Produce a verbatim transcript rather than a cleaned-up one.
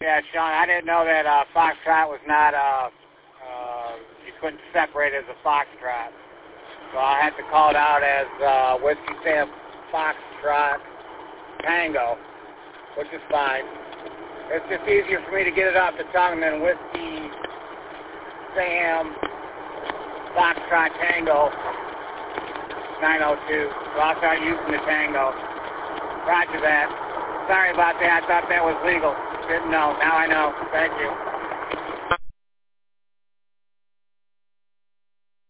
Yeah, Sean, I didn't know that uh, Foxtrot was not, uh, uh, you couldn't separate it as a Foxtrot. So I had to call it out as uh, Whiskey Sam Foxtrot Tango, which is fine. It's just easier for me to get it off the tongue than Whiskey Sam Foxtrot Tango nine oh two. So I'll start using the Tango. Roger that. Sorry about that. I thought that was legal. Didn't know. Now I know. Thank you.